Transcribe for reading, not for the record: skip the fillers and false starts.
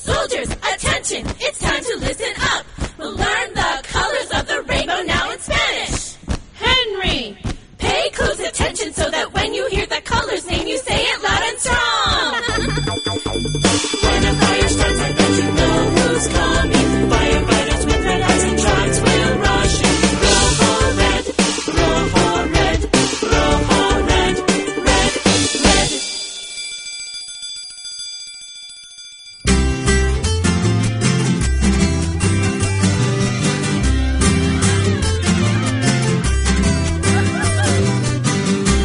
Soldiers, attention, it's time to listen up. We'll learn the colors of the rainbow now in Spanish. Henry, pay close attention so